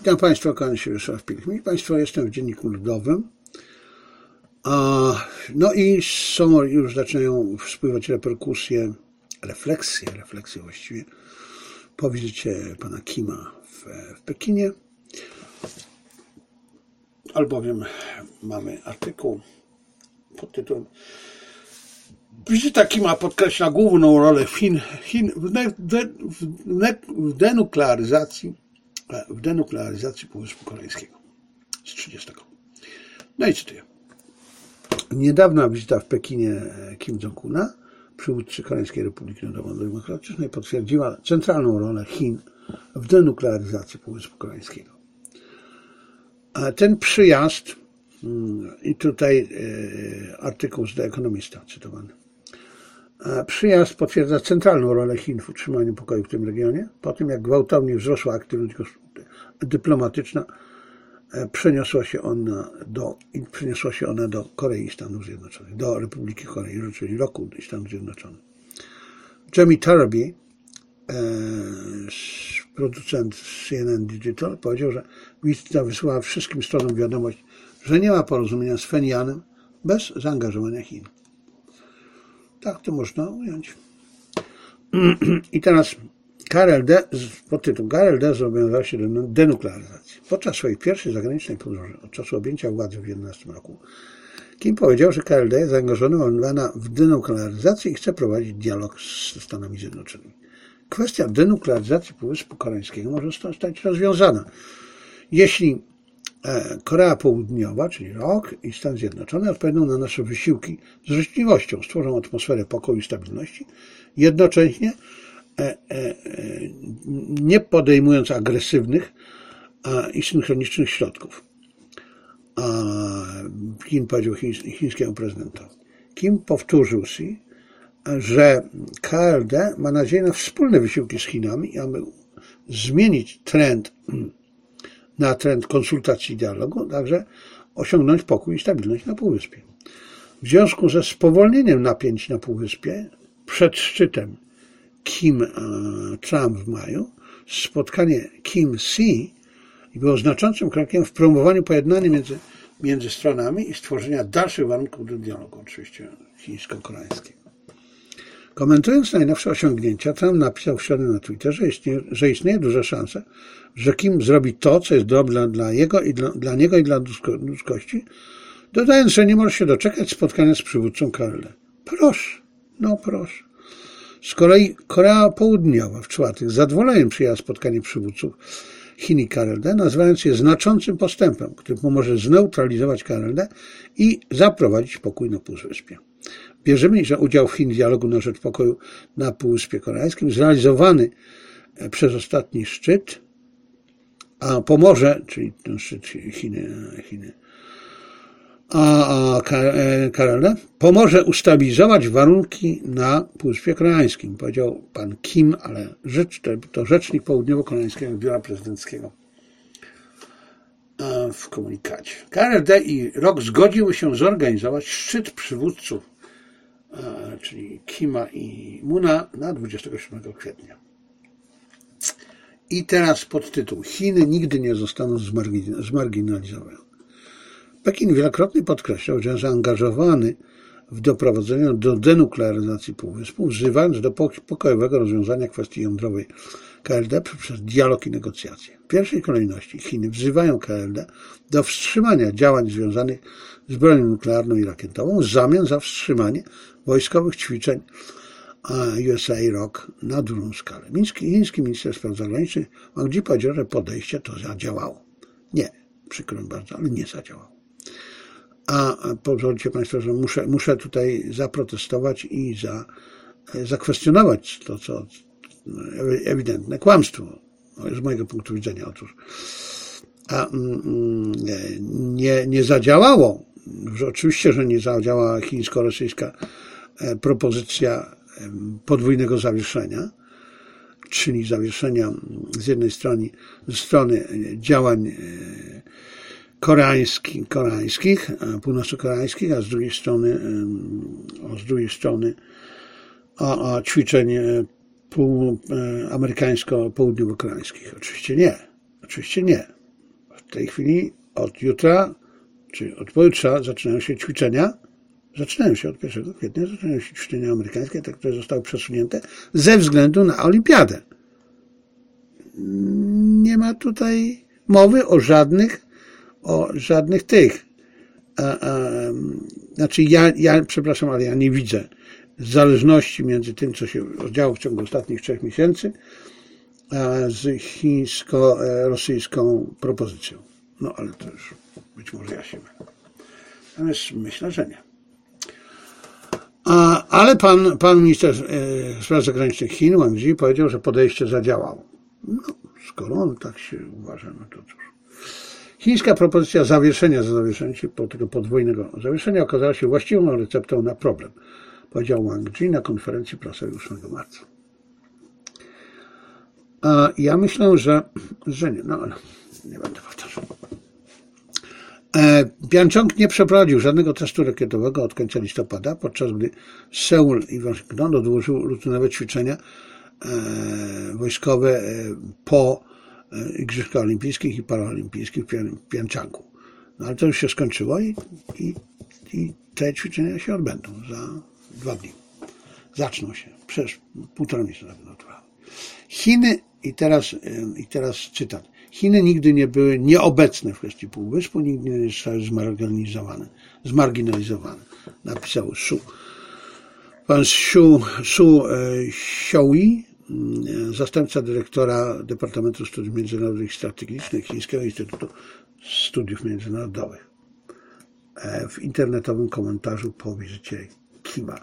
Witam Państwa, kłaniam się Wiesław Piechnik. Państwo, jestem w Dzienniku Ludowym. No i już zaczynają spływać reperkusje, refleksje właściwie, po wizycie pana Kima w Pekinie. Albowiem mamy artykuł pod tytułem Wizyta Kima podkreśla główną rolę Chin w denuklearyzacji Półwyspu Koreańskiego z 30. No i cytuję. Niedawna wizyta w Pekinie Kim Jong-una, przywódcy Koreańskiej Republiki Ludowo-Demokratycznej, potwierdziła centralną rolę Chin w denuklearyzacji Półwyspu Koreańskiego. A ten przyjazd, i tutaj artykuł z The Economista cytowany, przyjazd potwierdza centralną rolę Chin w utrzymaniu pokoju w tym regionie, po tym jak gwałtownie wzrosła aktywność dyplomatyczna, przeniosła się ona do Korei i Stanów Zjednoczonych, do Republiki Korei, czyli roku i Stanów Zjednoczonych. Jamie Tarby, producent CNN Digital, powiedział, że wizyta wysłała wszystkim stronom wiadomość, że nie ma porozumienia z Pjongjanem bez zaangażowania Chin. Tak to można ująć. I teraz KRLD zobowiązał się do denuklearyzacji. Podczas swojej pierwszej zagranicznej podróży od czasu objęcia władzy w 2011 roku Kim powiedział, że KRLD jest zaangażowana w denuklearyzację i chce prowadzić dialog ze Stanami Zjednoczonymi. Kwestia denuklearyzacji Półwyspu Koreańskiego może zostać rozwiązana, jeśli Korea Południowa, czyli ROK i Stany Zjednoczone odpowiedzą na nasze wysiłki z życzliwością, stworzą atmosferę pokoju i stabilności, jednocześnie nie podejmując agresywnych i synchronicznych środków. Kim powiedział chińskiemu prezydentowi. Kim powtórzył Xi, że KRD ma nadzieję na wspólne wysiłki z Chinami, aby zmienić trend na trend konsultacji i dialogu, także osiągnąć pokój i stabilność na Półwyspie. W związku ze spowolnieniem napięć na Półwyspie przed szczytem Kim-Trump w maju, spotkanie Kim-Xi było znaczącym krokiem w promowaniu pojednania między stronami i stworzenia dalszych warunków do dialogu, oczywiście chińsko-koreańskiego. Komentując najnowsze osiągnięcia, Trump napisał w środę na Twitterze, że istnieje duża szansa, że Kim zrobi to, co jest dobre dla niego i dla ludzkości, dodając, że nie może się doczekać spotkania z przywódcą KRL. Proszę. Z kolei Korea Południowa w czwartek z zadowoleniem przyjęła spotkanie przywódców Chin i KRL, nazywając je znaczącym postępem, który pomoże zneutralizować KRL i zaprowadzić pokój na Półwyspie. Wierzymy, że udział Chin w dialogu na rzecz pokoju na Półwyspie Koreańskim zrealizowany przez ostatni szczyt, a pomoże, czyli ten szczyt Chiny, KRL, pomoże ustabilizować warunki na Półwyspie Koreańskim, powiedział pan Kim, ale to rzecznik Południowo-Koreańskiego Biura Prezydenckiego w komunikacie. KRD i ROK zgodziły się zorganizować szczyt przywódców, czyli Kima i Moona na 27 kwietnia. I teraz podtytuł: Chiny nigdy nie zostaną zmarginalizowane. Pekin wielokrotnie podkreślał, że jest zaangażowany w doprowadzenie do denuklearyzacji Półwyspu, wzywając do pokojowego rozwiązania kwestii jądrowej KRD przez dialog i negocjacje. W pierwszej kolejności Chiny wzywają KRD do wstrzymania działań związanych z bronią nuklearną i rakietową w zamian za wstrzymanie wojskowych ćwiczeń USA-ROK na dużą skalę. Chiński minister spraw zagranicznych Wang Yi powiedział, że podejście to zadziałało. Nie, przykro mi bardzo, ale nie zadziałało. A pozwólcie Państwo, że muszę tutaj zaprotestować i zakwestionować to, co ewidentne kłamstwo z mojego punktu widzenia. Otóż nie zadziałało, oczywiście, że nie zadziałała chińsko-rosyjska propozycja podwójnego zawieszenia, czyli zawieszenia z jednej strony działań koreańskich, północno-koreańskich, a z drugiej strony ćwiczeń amerykańsko-południowo-koreańskich. Oczywiście nie. w tej chwili od jutra, czy od pojutrze zaczynają się ćwiczenia. Zaczynają się od 1 kwietnia, zaczynają się ćwiczenia amerykańskie, te, które zostały przesunięte ze względu na olimpiadę. Nie ma tutaj mowy o żadnych tych. Znaczy ja przepraszam, ale ja nie widzę zależności między tym, co się działo w ciągu ostatnich 3 miesięcy, a z chińsko-rosyjską propozycją. No ale to już być może ja się mylę. Natomiast myślę, że nie. Ale pan minister spraw zagranicznych Chin, Wang Yi, powiedział, że podejście zadziałało. No, skoro on tak się uważa, no to cóż. Chińska propozycja zawieszenia, czyli tego podwójnego zawieszenia okazała się właściwą receptą na problem, powiedział Wang Yi na konferencji prasowej 8 marca. Ja myślę, że nie. No, nie będę powtarzał. Pjongczang nie przeprowadził żadnego testu rakietowego od końca listopada, podczas gdy Seul i Waszyngton odłożył rutynowe ćwiczenia wojskowe po Igrzyskach Olimpijskich i Paraolimpijskich w Pjongczangu. No ale to już się skończyło i te ćwiczenia się odbędą za 2 dni. Zaczną się. Przez 1,5 miesiąca będą trwały. Chiny, i teraz cytat, Chiny nigdy nie były nieobecne w kwestii Półwyspu, nigdy nie zostały zmarginalizowane, napisał Su. Pan Su Xiaoyi, zastępca dyrektora Departamentu Studiów Międzynarodowych i Strategicznych Chińskiego Instytutu Studiów Międzynarodowych, w internetowym komentarzu po wizycie Kima.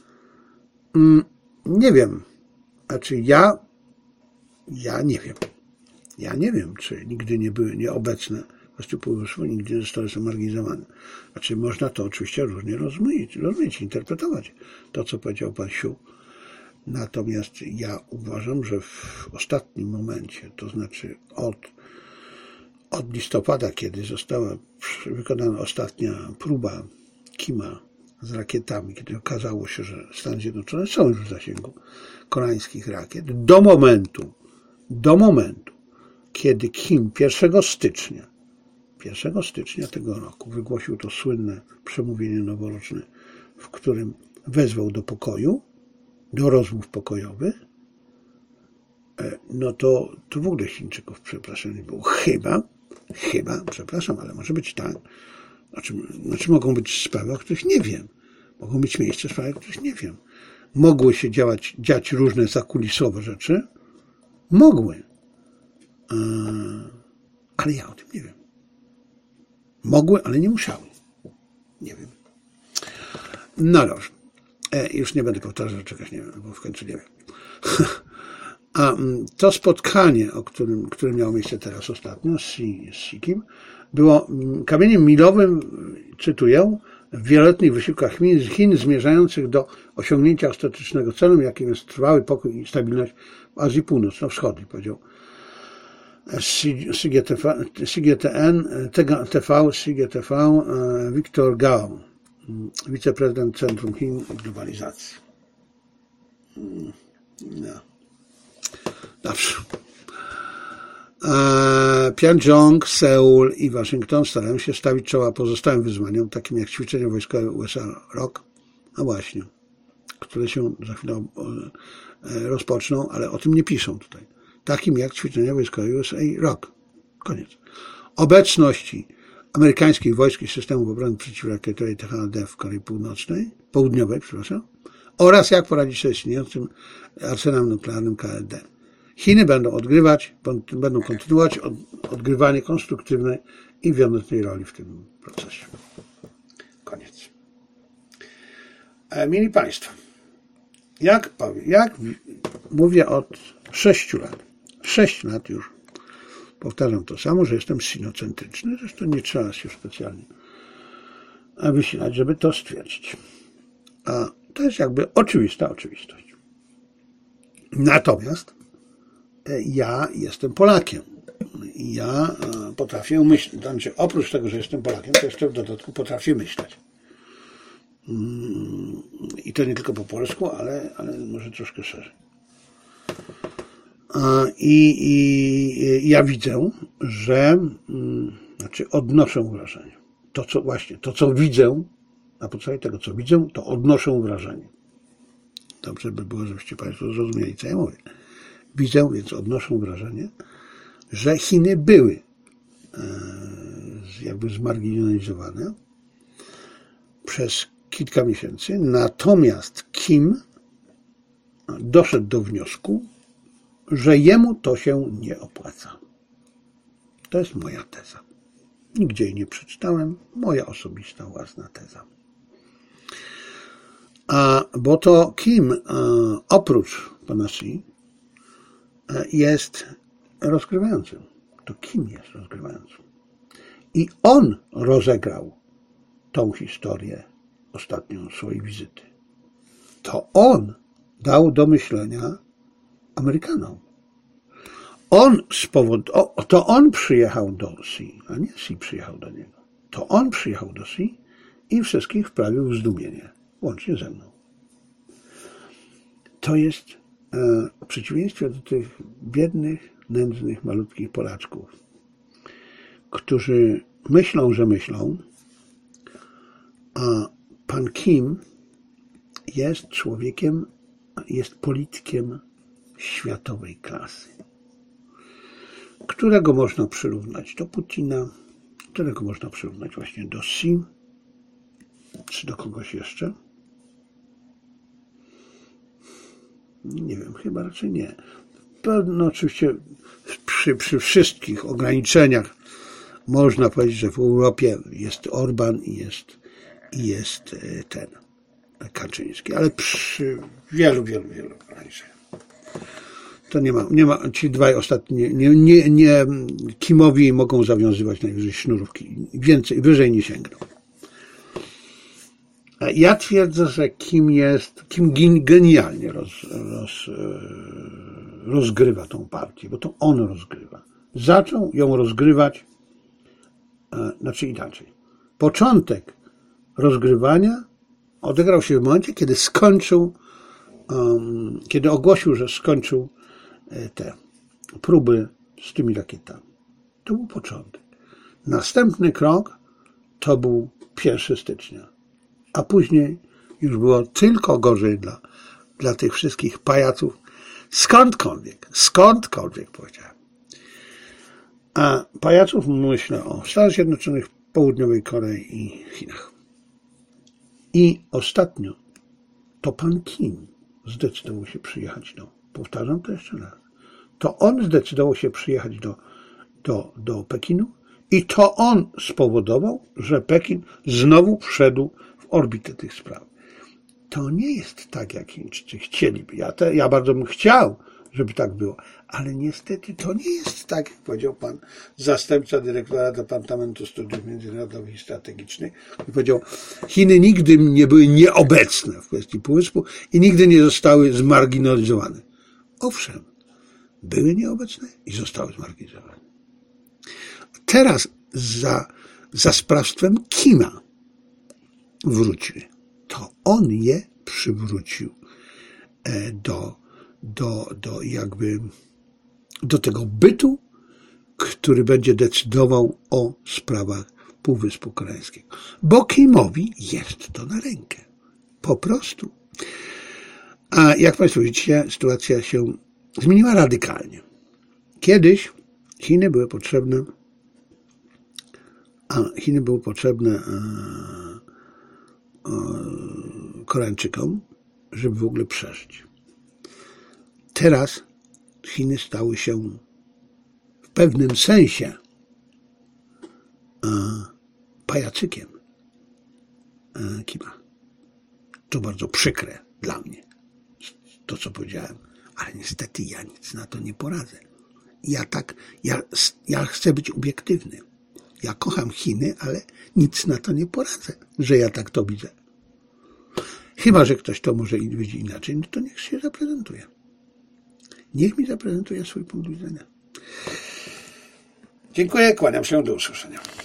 Nie wiem, znaczy ja nie wiem. Ja nie wiem, czy nigdy nie były nieobecne w kwestii Półwyspu, nigdy nie zostały zmarginalizowane. Znaczy można to oczywiście różnie rozumieć, interpretować to, co powiedział pan Siu. Natomiast ja uważam, że w ostatnim momencie, to znaczy od listopada, kiedy została wykonana ostatnia próba Kima z rakietami, kiedy okazało się, że Stany Zjednoczone są już w zasięgu koreańskich rakiet, do momentu, kiedy Kim 1 stycznia tego roku wygłosił to słynne przemówienie noworoczne, w którym wezwał do pokoju, do rozmów pokojowych, no to w ogóle Chińczyków, przepraszam, nie było. Chyba, przepraszam, ale może być tak. Znaczy mogą być sprawy, o których nie wiem. Mogą być miejsca, sprawy, o których nie wiem. Mogły się dziać różne zakulisowe rzeczy. Mogły. Ale ja o tym nie wiem. Mogły, ale nie musiały. Nie wiem. No dobrze. Już nie będę powtarzał czegoś, nie wiem, bo w końcu nie wiem. A to spotkanie, które miało miejsce teraz ostatnio z Sikim, było kamieniem milowym, cytuję, w wieloletnich wysiłkach Chin zmierzających do osiągnięcia ostatecznego celu, jakim jest trwały pokój i stabilność w Azji Północno-Wschodniej, powiedział CGTV Victor Gao, wiceprezydent Centrum Chin i Globalizacji. No. Dobrze. Pjongczang, Seul i Waszyngton starają się stawić czoła pozostałym wyzwaniom, takim jak ćwiczenia wojskowe USA ROK, a właśnie, które się za chwilę rozpoczną, ale o tym nie piszą tutaj. Takim jak ćwiczenia wojskowe USA ROK. Koniec. Obecności amerykańskich wojsk i systemów obrony przeciwrakietowej THAAD w Korei Południowej, oraz jak poradzić sobie z istniejącym arsenałem nuklearnym KLD. Chiny będą kontynuować odgrywanie konstruktywnej i wiodącej roli w tym procesie. Koniec. Mili Państwo, jak mówię od 6 lat, 6 lat już powtarzam to samo, że jestem sinocentryczny, zresztą nie trzeba się specjalnie wysilać, żeby to stwierdzić. A to jest jakby oczywista oczywistość. Natomiast ja jestem Polakiem. Ja potrafię myśleć. Znaczy, oprócz tego, że jestem Polakiem, to jeszcze w dodatku potrafię myśleć. I to nie tylko po polsku, ale może troszkę szerzej. I ja widzę, że, znaczy odnoszę wrażenie. To co widzę, na podstawie tego, co widzę, to odnoszę wrażenie. Dobrze by było, żebyście Państwo zrozumieli, co ja mówię. Widzę, więc odnoszę wrażenie, że Chiny były jakby zmarginalizowane przez kilka miesięcy, natomiast Kim doszedł do wniosku, że jemu to się nie opłaca. To jest moja teza. Nigdzie jej nie przeczytałem, moja osobista własna teza. Bo to Kim, oprócz pana Xi, jest rozgrywającym. To Kim jest rozgrywającym. I on rozegrał tą historię ostatnią swojej wizyty. To on dał do myślenia Amerykanom. To on przyjechał do Xi, a nie Xi przyjechał do niego. To on przyjechał do Xi i wszystkich wprawił w zdumienie, łącznie ze mną. To jest w przeciwieństwie do tych biednych, nędznych, malutkich Polaczków, którzy myślą, że myślą, a pan Kim jest człowiekiem, jest politykiem światowej klasy, którego można przyrównać do Putina, którego można przyrównać właśnie do Xi, czy do kogoś jeszcze. Nie wiem, chyba raczej nie. No oczywiście przy wszystkich ograniczeniach można powiedzieć, że w Europie jest Orban i jest ten Kaczyński, ale przy wielu ograniczeniach. To nie ma, ci dwaj ostatni, nie Kimowi mogą zawiązywać najwyżej sznurówki, wyżej nie sięgną. Ja twierdzę, że Kim genialnie rozgrywa tą partię, bo to on rozgrywa. Zaczął ją rozgrywać, znaczy inaczej. Początek rozgrywania odegrał się w momencie, kiedy kiedy ogłosił, że skończył te próby z tymi rakietami. To był początek. Następny krok to był 1 stycznia. A później już było tylko gorzej dla tych wszystkich pajaców. Skądkolwiek powiedziałem. A pajaców myślę o Stanach Zjednoczonych, Południowej Korei i Chinach. I ostatnio to pan Kim zdecydował się przyjechać powtarzam to jeszcze raz, to on zdecydował się przyjechać do Pekinu i to on spowodował, że Pekin znowu wszedł w orbitę tych spraw. To nie jest tak, jak Chińczycy chcieliby. Ja bardzo bym chciał, żeby tak było, ale niestety to nie jest tak, jak powiedział pan zastępca dyrektora Departamentu Studiów Międzynarodowych i Strategicznych. Powiedział, Chiny nigdy nie były nieobecne w kwestii Półwyspu i nigdy nie zostały zmarginalizowane. Owszem, były nieobecne i zostały zmarginalizowane. Teraz za sprawstwem Kima wróciły. To on je przywrócił do tego bytu, który będzie decydował o sprawach Półwyspu Koreańskiego. Bo Kimowi jest to na rękę. Po prostu. A jak Państwo widzicie, sytuacja się zmieniła radykalnie. Kiedyś Chiny były potrzebne Koreańczykom, żeby w ogóle przeżyć. Teraz Chiny stały się w pewnym sensie pajacykiem Kima. To bardzo przykre dla mnie, to co powiedziałem, ale niestety ja nic na to nie poradzę. Ja chcę być obiektywny. Ja kocham Chiny, ale nic na to nie poradzę, że ja tak to widzę. Chyba że ktoś to może widzi inaczej, no to niech się zaprezentuje. Niech mi zaprezentuje swój punkt widzenia. Dziękuję, kłaniam się, do usłyszenia.